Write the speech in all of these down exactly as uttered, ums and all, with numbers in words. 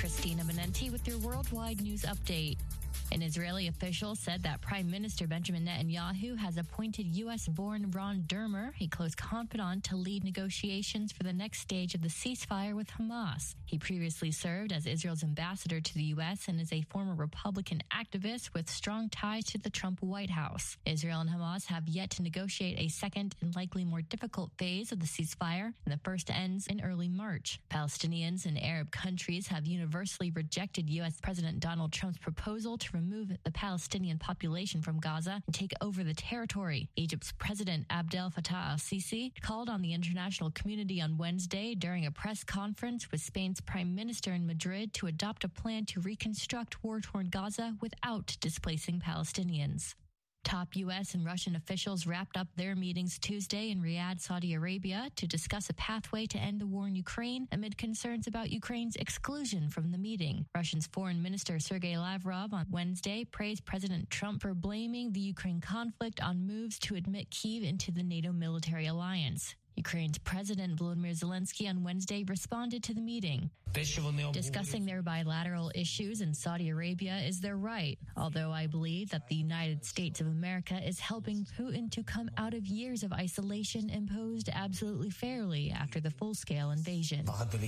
Christina Menenti with your worldwide news update. An Israeli official said that Prime Minister Benjamin Netanyahu has appointed U S-born Ron Dermer, a close confidant, to lead negotiations for the next stage of the ceasefire with Hamas. He previously served as Israel's ambassador to the U S and is a former Republican activist with strong ties to the Trump White House. Israel and Hamas have yet to negotiate a second and likely more difficult phase of the ceasefire, and the first ends in early March. Palestinians and Arab countries have universally rejected U S President Donald Trump's proposal to remove the Palestinian population from Gaza and take over the territory. Egypt's President Abdel Fattah al-Sisi called on the international community on Wednesday during a press conference with Spain's Prime Minister in Madrid to adopt a plan to reconstruct war-torn Gaza without displacing Palestinians. Top U S and Russian officials wrapped up their meetings Tuesday in Riyadh, Saudi Arabia, to discuss a pathway to end the war in Ukraine amid concerns about Ukraine's exclusion from the meeting. Russia's Foreign Minister Sergei Lavrov on Wednesday praised President Trump for blaming the Ukraine conflict on moves to admit Kyiv into the NATO military alliance. Ukraine's President Volodymyr Zelensky on Wednesday responded to the meeting. Discussing their bilateral issues in Saudi Arabia is their right, although I believe that the United States of America is helping Putin to come out of years of isolation imposed absolutely fairly after the full-scale invasion.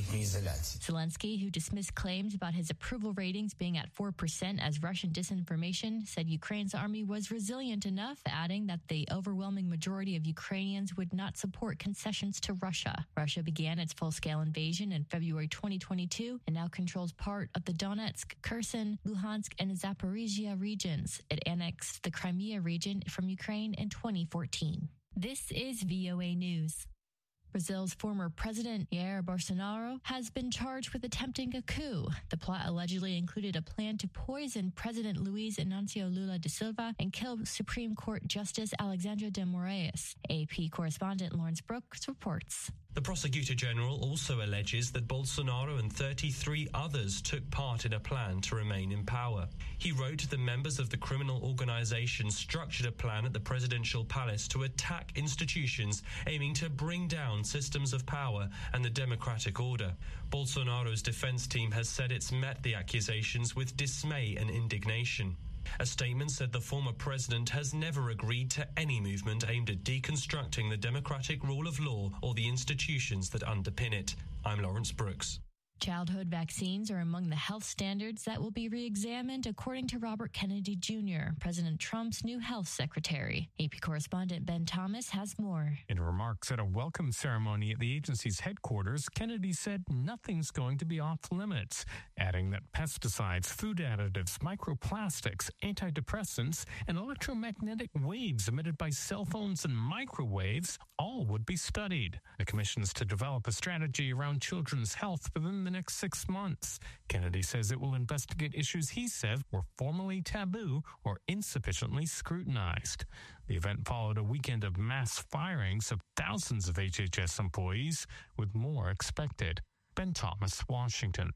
Zelensky, who dismissed claims about his approval ratings being at four percent as Russian disinformation, said Ukraine's army was resilient enough, adding that the overwhelming majority of Ukrainians would not support concessions to Russia. Russia began its full-scale invasion in February twenty twenty-two and now controls part of the Donetsk, Kherson, Luhansk, and Zaporizhia regions. It annexed the Crimea region from Ukraine in twenty fourteen. This is V O A News. Brazil's former president, Jair Bolsonaro, has been charged with attempting a coup. The plot allegedly included a plan to poison President Luiz Inácio Lula da Silva and kill Supreme Court Justice Alexandre de Moraes. A P correspondent Lawrence Brooks reports. The Prosecutor General also alleges that Bolsonaro and thirty-three others took part in a plan to remain in power. He wrote the members of the criminal organization structured a plan at the presidential palace to attack institutions aiming to bring down systems of power and the democratic order. Bolsonaro's defense team has said it's met the accusations with dismay and indignation. A statement said the former president has never agreed to any movement aimed at deconstructing the democratic rule of law or the institutions that underpin it. I'm Lawrence Brooks. Childhood vaccines are among the health standards that will be re-examined, according to Robert Kennedy Junior, President Trump's new health secretary. A P correspondent Ben Thomas has more. In remarks at a welcome ceremony at the agency's headquarters, Kennedy said nothing's going to be off limits, adding that pesticides, food additives, microplastics, antidepressants, and electromagnetic waves emitted by cell phones and microwaves all would be studied. The commission is to develop a strategy around children's health within the next six months. Kennedy says it will investigate issues he said were formally taboo or insufficiently scrutinized. The event followed a weekend of mass firings of thousands of H H S employees, with more expected. Ben Thomas, Washington.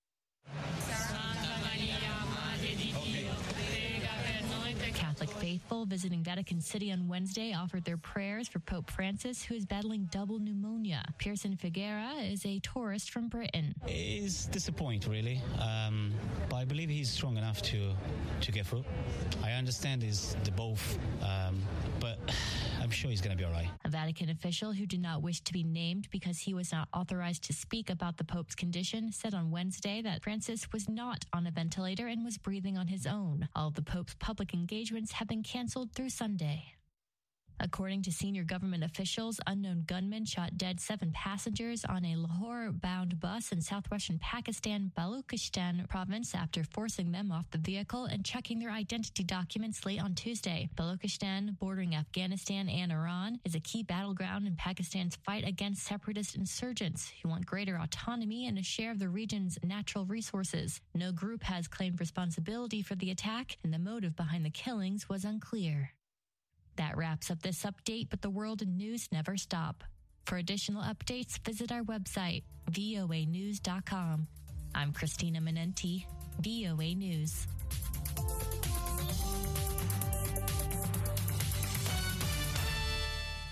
Catholic faithful visiting Vatican City on Wednesday offered their prayers for Pope Francis, who is battling double pneumonia. Pearson Figuera is a tourist from Britain. It's disappointing, really, um, but I believe he's strong enough to to get through. I understand is the both, um, but I'm sure he's going to be all right. A Vatican official who did not wish to be named because he was not authorized to speak about the Pope's condition said on Wednesday that Francis was not on a ventilator and was breathing on his own. All of the Pope's public engagements have been canceled through Sunday. According to senior government officials, unknown gunmen shot dead seven passengers on a Lahore-bound bus in southwestern Pakistan, Baluchistan province after forcing them off the vehicle and checking their identity documents late on Tuesday. Baluchistan, bordering Afghanistan and Iran, is a key battleground in Pakistan's fight against separatist insurgents who want greater autonomy and a share of the region's natural resources. No group has claimed responsibility for the attack, and the motive behind the killings was unclear. That wraps up this update, but the world and news never stop. For additional updates, visit our website, V O A news dot com. I'm Christina Menenti, V O A News.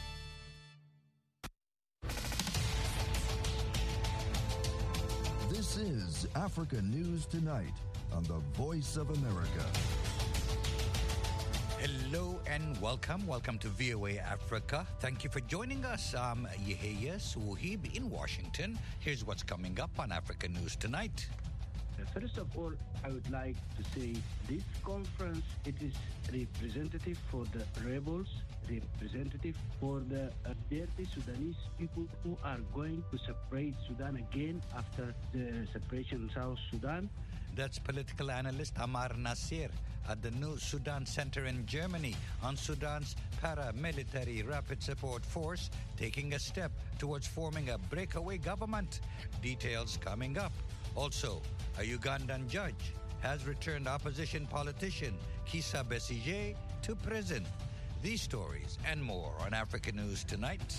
This This is Africa News Tonight on the Voice of America. Hello and welcome. Welcome to V O A Africa. Thank you for joining us. I'm Yehia Suhib in Washington. Here's what's coming up on Africa News Tonight. First of all, I would like to say this conference, it is representative for the rebels, representative for the uh, dirty Sudanese people who are going to separate Sudan again after the separation of South Sudan. That's political analyst Amar Nasir at the New Sudan Center in Germany on Sudan's paramilitary rapid support force taking a step towards forming a breakaway government. Details coming up. Also, a Ugandan judge has returned opposition politician Kizza Besigye to prison. These stories and more on Africa News Tonight.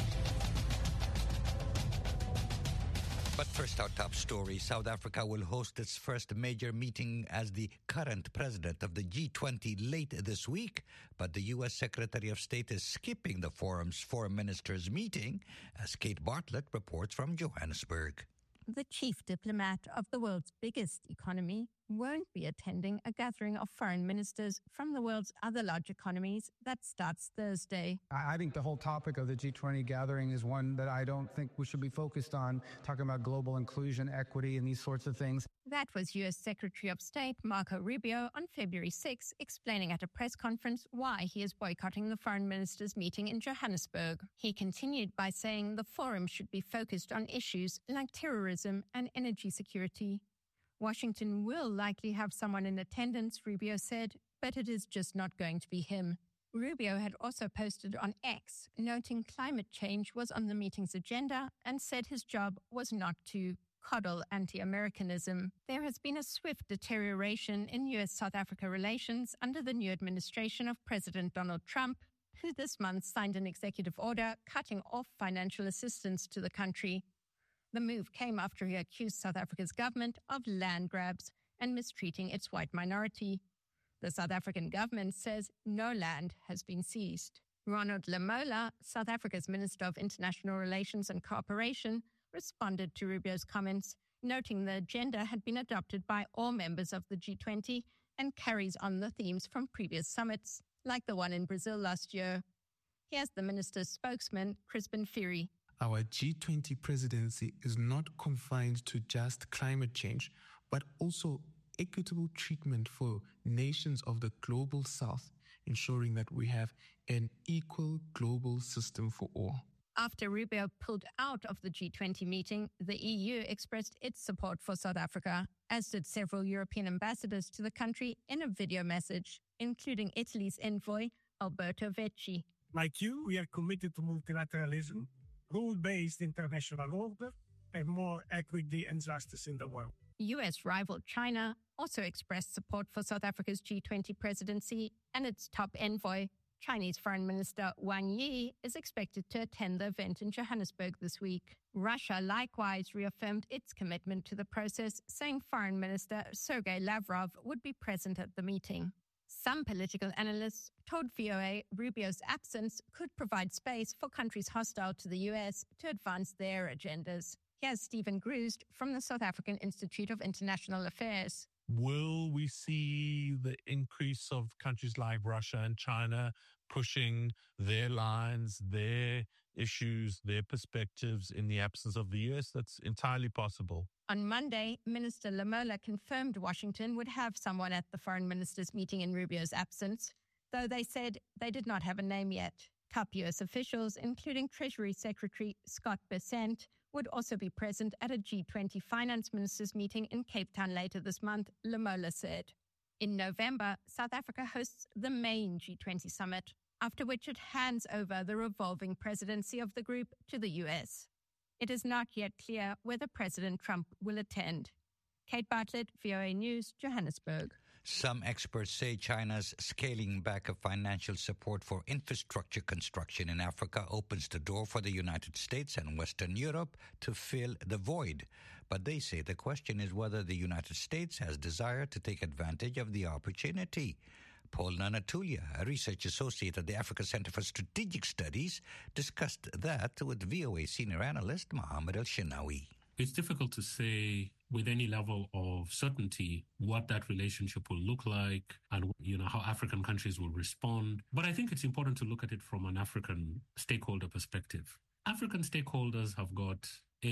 But first, our top story. South Africa will host its first major meeting as the current president of the G twenty late this week. But the U S Secretary of State is skipping the forum's foreign ministers meeting, as Kate Bartlett reports from Johannesburg. The chief diplomat of the world's biggest economy won't be attending a gathering of foreign ministers from the world's other large economies that starts Thursday. I think the whole topic of the G twenty gathering is one that I don't think we should be focused on, talking about global inclusion, equity, and these sorts of things. That was U S Secretary of State Marco Rubio on February sixth, explaining at a press conference why he is boycotting the foreign ministers' meeting in Johannesburg. He continued by saying the forum should be focused on issues like terrorism and energy security. Washington will likely have someone in attendance, Rubio said, but it is just not going to be him. Rubio had also posted on X, noting climate change was on the meeting's agenda and said his job was not to coddle anti-Americanism. There has been a swift deterioration in U S-South Africa relations under the new administration of President Donald Trump, who this month signed an executive order cutting off financial assistance to the country. The move came after he accused South Africa's government of land grabs and mistreating its white minority. The South African government says no land has been seized. Ronald Lamola, South Africa's Minister of International Relations and Cooperation, responded to Rubio's comments, noting the agenda had been adopted by all members of the G twenty and carries on the themes from previous summits, like the one in Brazil last year. Here's the minister's spokesman, Crispin Fury. Our G twenty presidency is not confined to just climate change, but also equitable treatment for nations of the global south, ensuring that we have an equal global system for all. After Rubio pulled out of the G twenty meeting, the E U expressed its support for South Africa, as did several European ambassadors to the country in a video message, including Italy's envoy, Alberto Vecchi. Like you, we are committed to multilateralism, rule-based international order, and more equity and justice in the world. U S rival China also expressed support for South Africa's G twenty presidency, and its top envoy, Chinese Foreign Minister Wang Yi, is expected to attend the event in Johannesburg this week. Russia likewise reaffirmed its commitment to the process, saying Foreign Minister Sergei Lavrov would be present at the meeting. Some political analysts told V O A Rubio's absence could provide space for countries hostile to the U S to advance their agendas. Here's Stephen Grusd from the South African Institute of International Affairs. Will we see the increase of countries like Russia and China pushing their lines, their issues, their perspectives in the absence of the U S? That's entirely possible. On Monday, Minister Lamola confirmed Washington would have someone at the foreign ministers' meeting in Rubio's absence, though they said they did not have a name yet. Top U S officials, including Treasury Secretary Scott Bessent, would also be present at a G twenty finance ministers meeting in Cape Town later this month, Lamola said. In November, South Africa hosts the main G twenty summit, after which it hands over the revolving presidency of the group to the U S. It is not yet clear whether President Trump will attend. Kate Bartlett, V O A News, Johannesburg. Some experts say China's scaling back of financial support for infrastructure construction in Africa opens the door for the United States and Western Europe to fill the void. But they say the question is whether the United States has desire to take advantage of the opportunity. Paul Nanatulia, a research associate at the Africa Center for Strategic Studies, discussed that with V O A senior analyst Mohammed El-Shinawi. It's difficult to say with any level of certainty what that relationship will look like and, you know, how African countries will respond. But I think it's important to look at it from an African stakeholder perspective. African stakeholders have got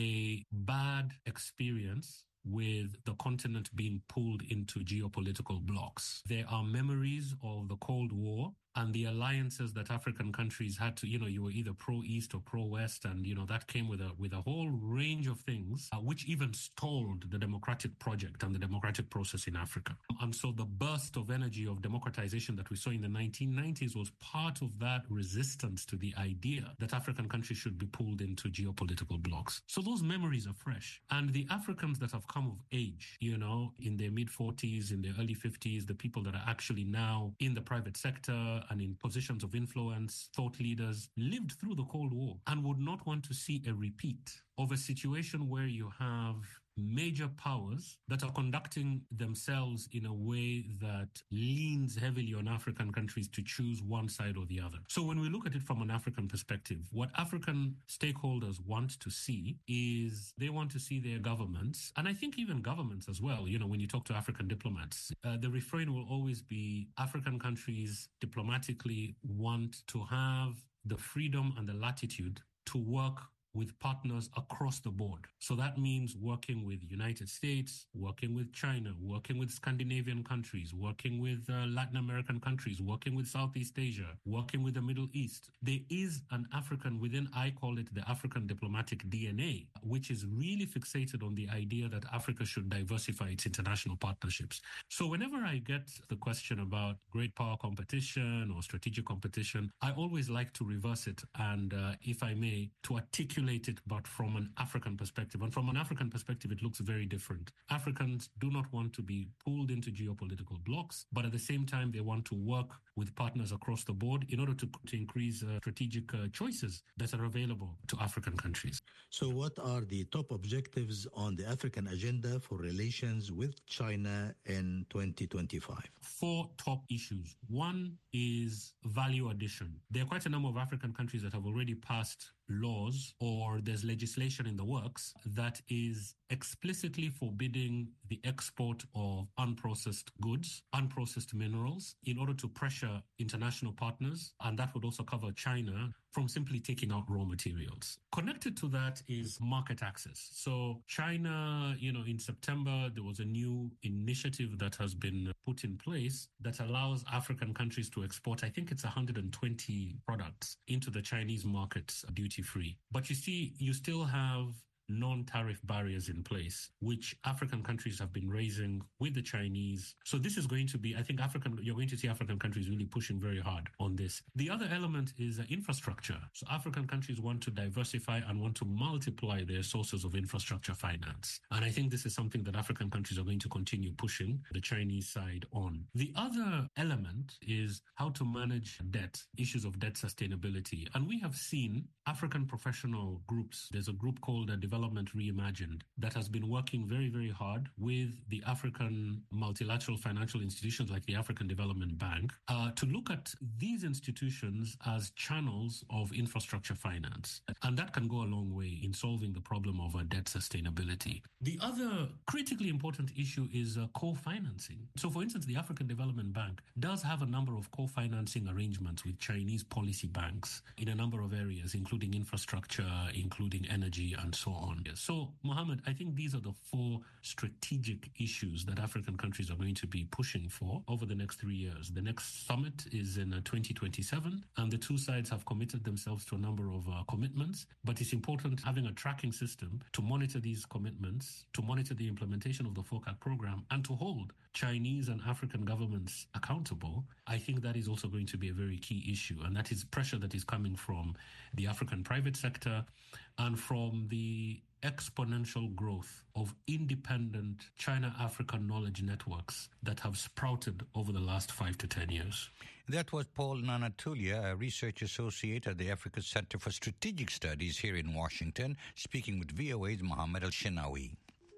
a bad experience with the continent being pulled into geopolitical blocks. There are memories of the Cold War and the alliances that African countries had to, you know, you were either pro-East or pro-West, and, you know, that came with a with a whole range of things, uh, which even stalled the democratic project and the democratic process in Africa. And so the burst of energy of democratization that we saw in the nineteen nineties was part of that resistance to the idea that African countries should be pulled into geopolitical blocks. So those memories are fresh. And the Africans that have come of age, you know, in their mid-forties, in their early fifties, the people that are actually now in the private sector and in positions of influence, thought leaders, lived through the Cold War and would not want to see a repeat of a situation where you have major powers that are conducting themselves in a way that leans heavily on African countries to choose one side or the other. So when we look at it from an African perspective, what African stakeholders want to see is they want to see their governments, and I think even governments as well, you know, when you talk to African diplomats, uh, the refrain will always be African countries diplomatically want to have the freedom and the latitude to work with partners across the board. So that means working with the United States, working with China, working with Scandinavian countries, working with uh, Latin American countries, working with Southeast Asia, working with the Middle East. There is an African within, I call it the African diplomatic D N A, which is really fixated on the idea that Africa should diversify its international partnerships. So whenever I get the question about great power competition or strategic competition, I always like to reverse it and, uh, if I may, to articulate it, but from an African perspective. And from an African perspective, it looks very different. Africans do not want to be pulled into geopolitical blocks, but at the same time, they want to work with partners across the board in order to, to increase uh, strategic uh, choices that are available to African countries. So what are the top objectives on the African agenda for relations with China in twenty twenty-five? Four top issues. One is value addition. There are quite a number of African countries that have already passed laws or there's legislation in the works that is explicitly forbidding the export of unprocessed goods, unprocessed minerals, in order to pressure international partners, and that would also cover China, from simply taking out raw materials. Connected to that is market access. So China, you know, in September, there was a new initiative that has been put in place that allows African countries to export, I think it's one hundred twenty products into the Chinese markets duty-free. But you see, you still have non-tariff barriers in place, which African countries have been raising with the Chinese. So this is going to be, I think African, you're going to see African countries really pushing very hard on this. The other element is uh, infrastructure. So African countries want to diversify and want to multiply their sources of infrastructure finance. And I think this is something that African countries are going to continue pushing the Chinese side on. The other element is how to manage debt, issues of debt sustainability. And we have seen African professional groups. There's a group called uh, Development Development Reimagined that has been working very, very hard with the African multilateral financial institutions like the African Development Bank uh, to look at these institutions as channels of infrastructure finance. And that can go a long way in solving the problem of uh, debt sustainability. The other critically important issue is uh, co-financing. So, for instance, the African Development Bank does have a number of co-financing arrangements with Chinese policy banks in a number of areas, including infrastructure, including energy, and so on. So, Mohammed, I think these are the four strategic issues that African countries are going to be pushing for over the next three years. The next summit is in uh, twenty twenty-seven, and the two sides have committed themselves to a number of uh, commitments. But it's important having a tracking system to monitor these commitments, to monitor the implementation of the FOCAC program, and to hold Chinese and African governments accountable. I think that is also going to be a very key issue, and that is pressure that is coming from the African private sector and from the exponential growth of independent China-African knowledge networks that have sprouted over the last five to ten years. That was Paul Nanatulia, a research associate at the Africa Center for Strategic Studies here in Washington, speaking with V O A's Mohammed Al-Shinawi.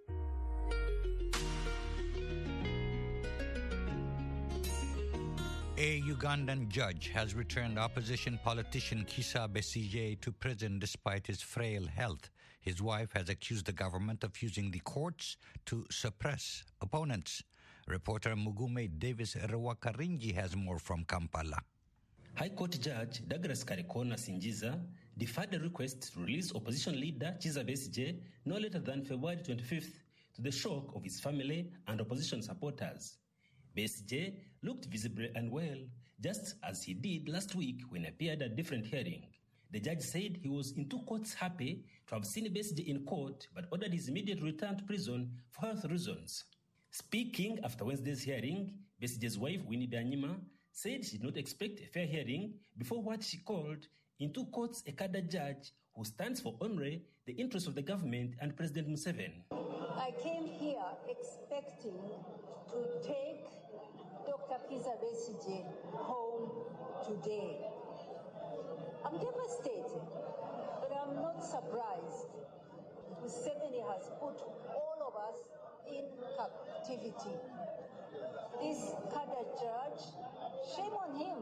A Ugandan judge has returned opposition politician Kizza Besigye to prison despite his frail health. His wife has accused the government of using the courts to suppress opponents. Reporter Mugume Davis Rwakaringi has more from Kampala. High Court Judge Douglas Karekona Sinjiza deferred a request to release opposition leader Kizza Besigye no later than February twenty-fifth to the shock of his family and opposition supporters. Besigye looked visibly unwell, just as he did last week when he appeared at a different hearing. The judge said he was in two courts happy to have seen Besigye in court, but ordered his immediate return to prison for health reasons. Speaking after Wednesday's hearing, Besigye's wife, Winnie Byanyima, said she did not expect a fair hearing before what she called, in two courts, a cadre judge who stands for only the interests of the government and President Museveni. I came here expecting to take Doctor Kizza Besigye home today. I'm devastated, but I'm not surprised. Museveni has put all of us in captivity. This cadre judge, shame on him.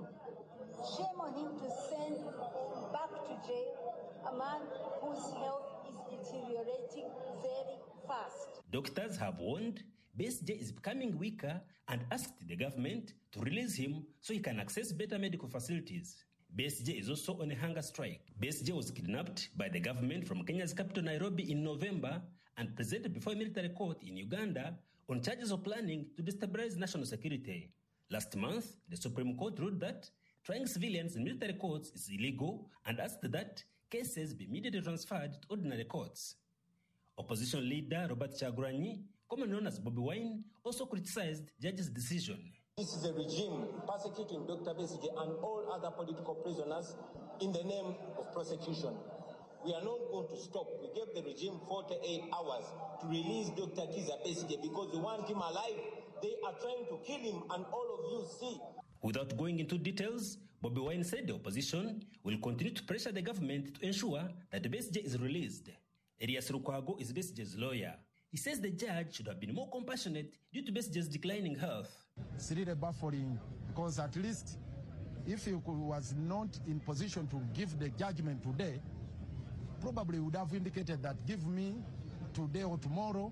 Shame on him to send back to jail a man whose health is deteriorating very fast. Doctors have warned Besigye is becoming weaker and asked the government to release him so he can access better medical facilities. Besigye is also on a hunger strike. Besigye was kidnapped by the government from Kenya's capital Nairobi in November and presented before a military court in Uganda on charges of planning to destabilize national security. Last month, the Supreme Court ruled that trying civilians in military courts is illegal and asked that cases be immediately transferred to ordinary courts. Opposition leader Robert Kyagulanyi, commonly known as Bobi Wine, also criticized the judge's decision. This is a regime persecuting Doctor Besigye and all other political prisoners in the name of prosecution. We are not going to stop. We gave the regime forty-eight hours to release Doctor Kizza Besigye because they want him alive. They are trying to kill him, and all of you see. Without going into details, Bobi Wine said the opposition will continue to pressure the government to ensure that Besigye is released. Elias Lukwago is Besigye's lawyer. He says the judge should have been more compassionate due to Besigye's declining health. It's really baffling because at least if he was not in position to give the judgment today, probably would have indicated that give me today or tomorrow,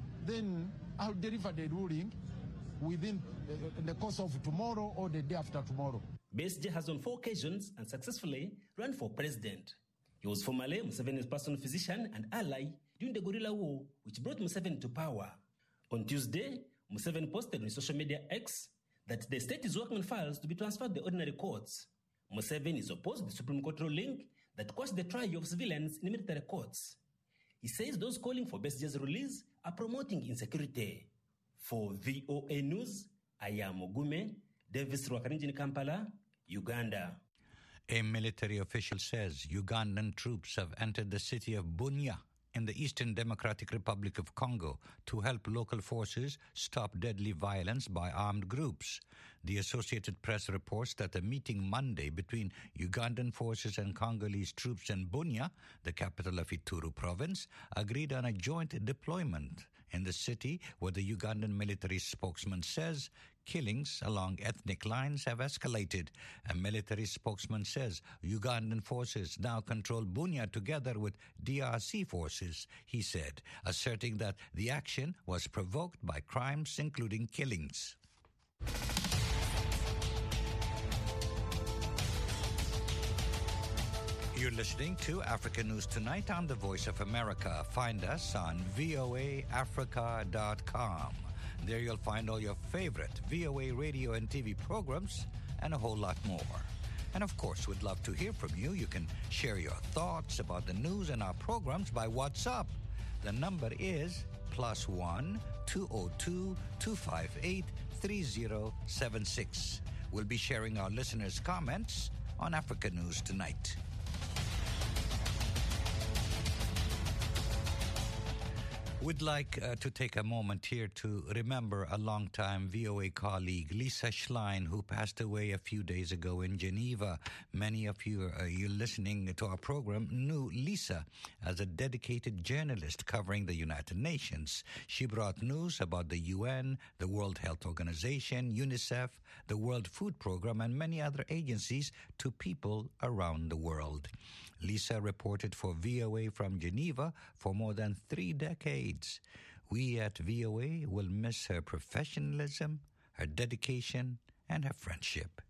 then I'll deliver the ruling within the course of tomorrow or the day after tomorrow. Besigye has on four occasions and successfully run for president. He was formerly Museveni's personal physician and ally during the guerrilla war, which brought Museveni to power. On Tuesday, Museveni posted on social media X that the state is working on files to be transferred to the ordinary courts. Museveni is opposed to the Supreme Court ruling that quashed the trial of civilians in military courts. He says those calling for Besigye's release are promoting insecurity. For V O A News, I am Mugume Davis Rwakaringi in Kampala, Uganda. A military official says Ugandan troops have entered the city of Bunia in the Eastern Democratic Republic of Congo to help local forces stop deadly violence by armed groups. The Associated Press reports that a meeting Monday between Ugandan forces and Congolese troops in Bunia, the capital of Ituri province, agreed on a joint deployment in the city, where the Ugandan military spokesman says killings along ethnic lines have escalated. A military spokesman says Ugandan forces now control Bunia together with D R C forces, he said, asserting that the action was provoked by crimes including killings. You're listening to Africa News Tonight on the Voice of America. Find us on V O A Africa dot com. There you'll find all your favorite V O A radio and T V programs and a whole lot more. And of course, we'd love to hear from you. You can share your thoughts about the news and our programs by WhatsApp. The number is plus one two oh two two five eight three oh seven six. We'll be sharing our listeners' comments on Africa News Tonight. We'd like uh, to take a moment here to remember a longtime V O A colleague, Lisa Schlein, who passed away a few days ago in Geneva. Many of you, uh, you listening to our program knew Lisa as a dedicated journalist covering the United Nations. She brought news about the U N, the World Health Organization, UNICEF, the World Food Program, and many other agencies to people around the world. Lisa reported for V O A from Geneva for more than three decades. We at V O A will miss her professionalism, her dedication, and her friendship.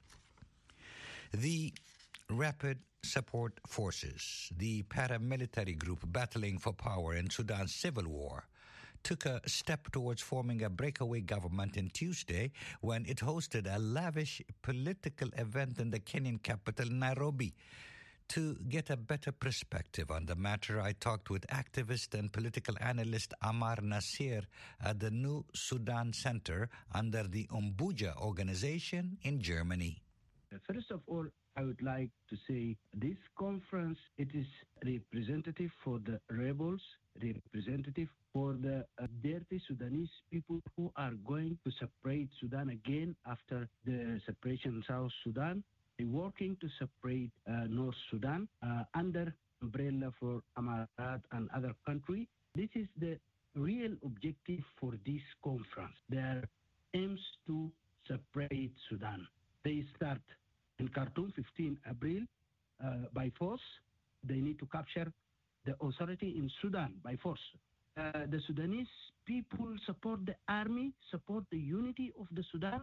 The Rapid Support Forces, the paramilitary group battling for power in Sudan's civil war, took a step towards forming a breakaway government on Tuesday when it hosted a lavish political event in the Kenyan capital, Nairobi. To get a better perspective on the matter, I talked with activist and political analyst Amar Nasir at the New Sudan Center under the Umbuja organization in Germany. First of all, I would like to say this conference, it is representative for the rebels, representative for the uh, dirty Sudanese people who are going to separate Sudan again after the separation in South Sudan. Working to separate uh, North Sudan uh, under umbrella for Amarat and other countries. This is the real objective for this conference. Their aims to separate Sudan. They start in Khartoum, fifteenth of April, uh, by force. They need to capture the authority in Sudan by force. Uh, the Sudanese people support the army, support the unity of the Sudan.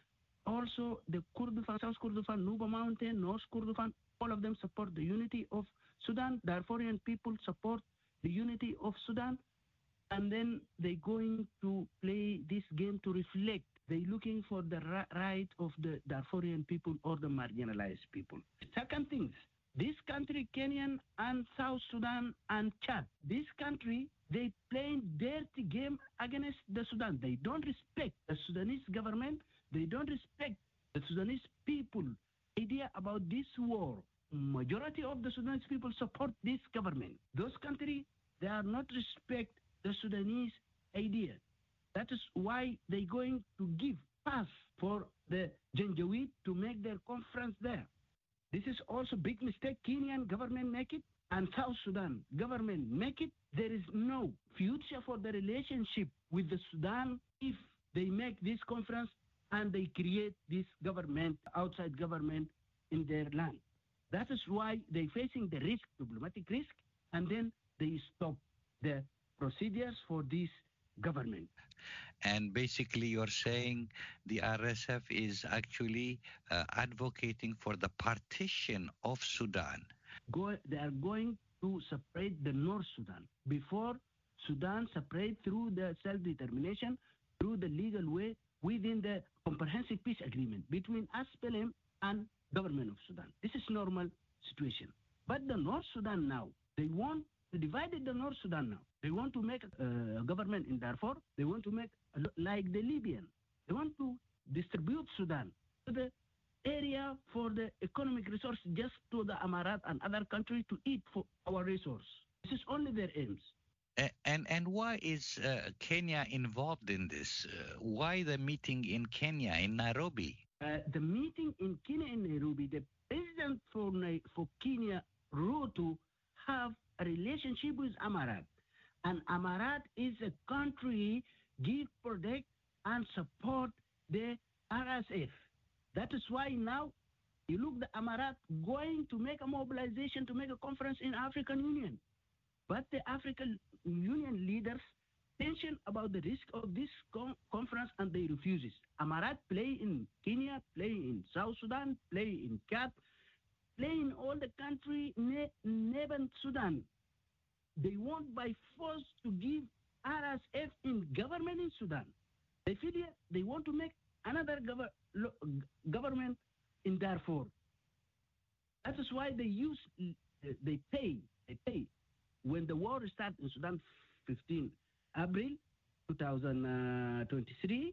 Also, the Kurdistan, South Kurdistan, Nuba Mountain, North Kurdistan, all of them support the unity of Sudan. Darfurian people support the unity of Sudan. And then they're going to play this game to reflect. They're looking for the ra- right of the Darfurian people or the marginalized people. Second things, this country, Kenya and South Sudan and Chad, this country, they playing dirty game against the Sudan. They don't respect the Sudanese government. They don't respect the Sudanese people idea about this war. Majority of the Sudanese people support this government. Those countries, they are not respect the Sudanese idea. That is why they're going to give pass for the Janjaweed to make their conference there. This is also big mistake. Kenyan government make it and South Sudan government make it. There is no future for the relationship with the Sudan if they make this conference and they create this government, outside government in their land. That is why they're facing the risk, diplomatic risk, and then they stop the procedures for this government. And basically you're saying the R S F is actually uh, advocating for the partition of Sudan. Go, they are going to separate the North Sudan. Before Sudan separate through the self-determination, through the legal way, within the comprehensive peace agreement between S P L M and government of Sudan. This is normal situation. But the North Sudan now, they want to divide the North Sudan now. They want to make a, a government in Darfur. They want to make a, like the Libyan. They want to distribute Sudan to the area for the economic resource just to the Amarat and other countries to eat for our resource. This is only their aims. And and why is uh, Kenya involved in this? Uh, why the meeting in Kenya, in Nairobi? Uh, the meeting in Kenya, in Nairobi, the president for, for Kenya, Ruto, have a relationship with Amarat. And Amarat is a country give, protect, and support the R S F. That is why now you look the Amarat going to make a mobilization to make a conference in African Union. But the African Union leaders mention about the risk of this con- conference and they refuses. Amarat play in Kenya, play in South Sudan, play in Chad, play in all the country ne- neighboring Sudan. They want by force to give R S F in government in Sudan. They feel they want to make another gov- lo- government in Darfur. That is why they use, they pay, they pay. When the war started in Sudan, fifteenth of April twenty twenty-three,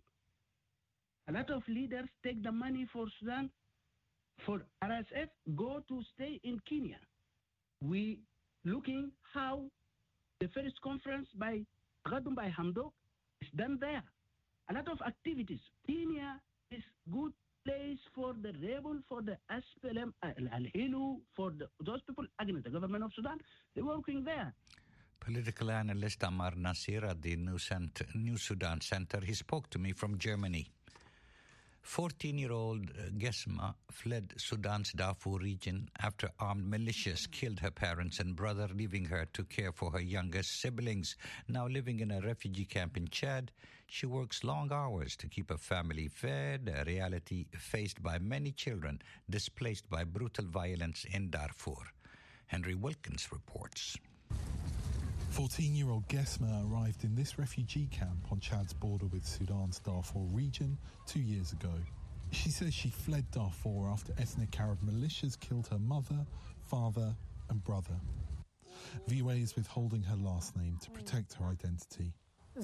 a lot of leaders take the money for Sudan, for R S F, go to stay in Kenya. We looking how the first conference by Gadum by Hamdok is done there. A lot of activities. Kenya is good place for the rebel, for the S P L M, Al-Hilu, for the, those people against the government of Sudan. They're working there. Political analyst Ammar Nasir at the New, Cent- New Sudan Center. He spoke to me from Germany. fourteen-year-old Gesma fled Sudan's Darfur region after armed militias killed her parents and brother, leaving her to care for her youngest siblings. Now living in a refugee camp in Chad, she works long hours to keep her family fed, a reality faced by many children displaced by brutal violence in Darfur. Henry Wilkins reports. fourteen-year-old Gesma arrived in this refugee camp on Chad's border with Sudan's Darfur region two years ago. She says she fled Darfur after ethnic Arab militias killed her mother, father and brother. V O A is withholding her last name to protect her identity.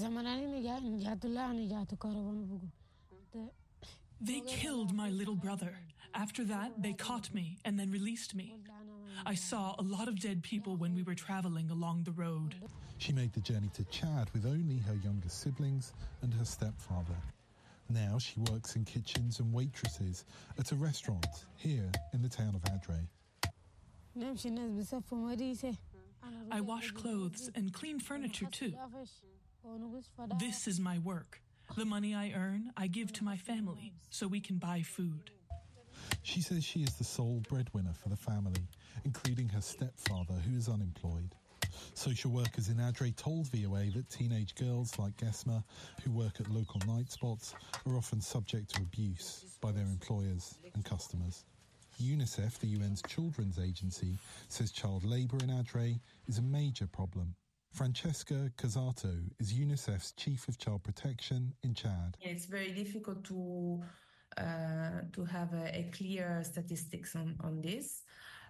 They killed my little brother. After that, they caught me and then released me. I saw a lot of dead people when we were traveling along the road. She made the journey to Chad with only her younger siblings and her stepfather. Now she works in kitchens and waitresses at a restaurant here in the town of Adre. I wash clothes and clean furniture too. This is my work. The money I earn, I give to my family so we can buy food. She says she is the sole breadwinner for the family, including her stepfather, who is unemployed. Social workers in Adre told V O A that teenage girls like Gesma, who work at local night spots, are often subject to abuse by their employers and customers. UNICEF, the U N's children's agency, says child labour in Adre is a major problem. Francesca Casato is UNICEF's Chief of Child Protection in Chad. It's very difficult to uh, to have a, a clear statistics on, on this.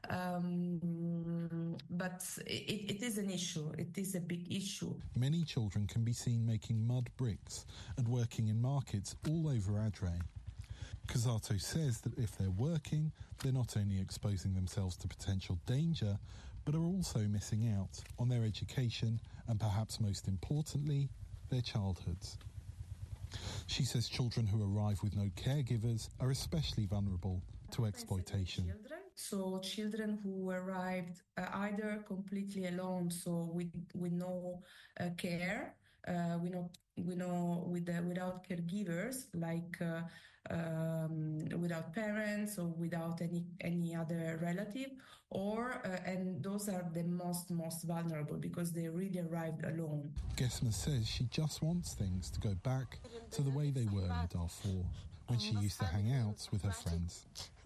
Um, but it, it is an issue. It is a big issue. Many children can be seen making mud bricks and working in markets all over Adre. Casato says that if they're working, they're not only exposing themselves to potential danger, but are also missing out on their education and, perhaps most importantly, their childhoods. She says children who arrive with no caregivers are especially vulnerable to exploitation. So children who arrived uh, either completely alone, so with with no uh, care, uh, we know we know with uh, without caregivers, like uh, um, without parents or without any any other relative, or uh, and those are the most most vulnerable because they really arrived alone. Gesma says she just wants things to go back to the way they were in Darfur when she used to hang out with her friends.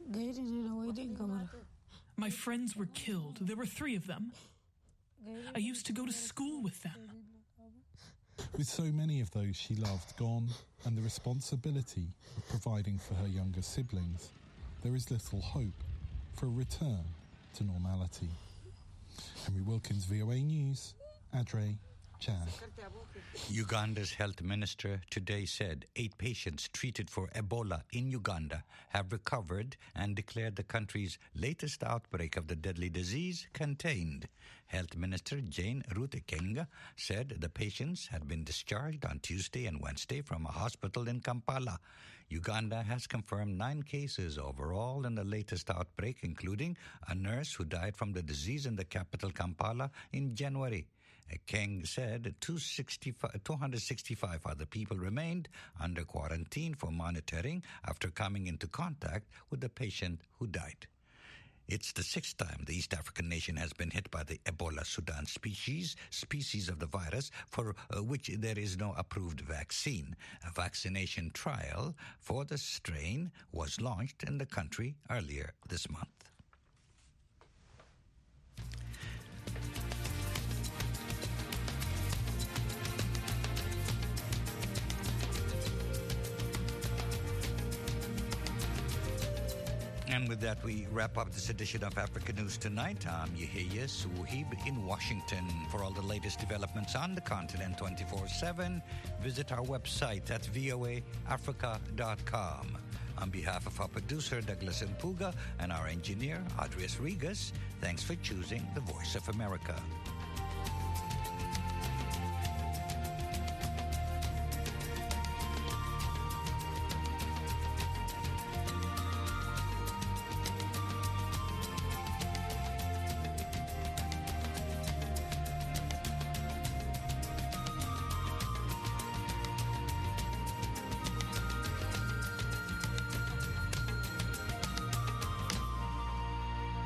My friends were killed. There were three of them. I used to go to school with them. With so many of those she loved gone and the responsibility of providing for her younger siblings, there is little hope for a return to normality. Henry Wilkins, V O A News, Adre, Chad. Uganda's health minister today said eight patients treated for Ebola in Uganda have recovered and declared the country's latest outbreak of the deadly disease contained. Health Minister Jane Rutekenga said the patients had been discharged on Tuesday and Wednesday from a hospital in Kampala. Uganda has confirmed nine cases overall in the latest outbreak, including a nurse who died from the disease in the capital Kampala in January. Keng said two hundred sixty-five other people remained under quarantine for monitoring after coming into contact with the patient who died. It's the sixth time the East African nation has been hit by the Ebola Sudan species, species of the virus for uh, which there is no approved vaccine. A vaccination trial for the strain was launched in the country earlier this month. And with that, we wrap up this edition of Africa News Tonight. I'm Yehia Suhib in Washington. For all the latest developments on the continent twenty-four seven, visit our website at v o a africa dot com. On behalf of our producer, Douglas Mpuga, and our engineer, Adrius Regas, thanks for choosing the Voice of America.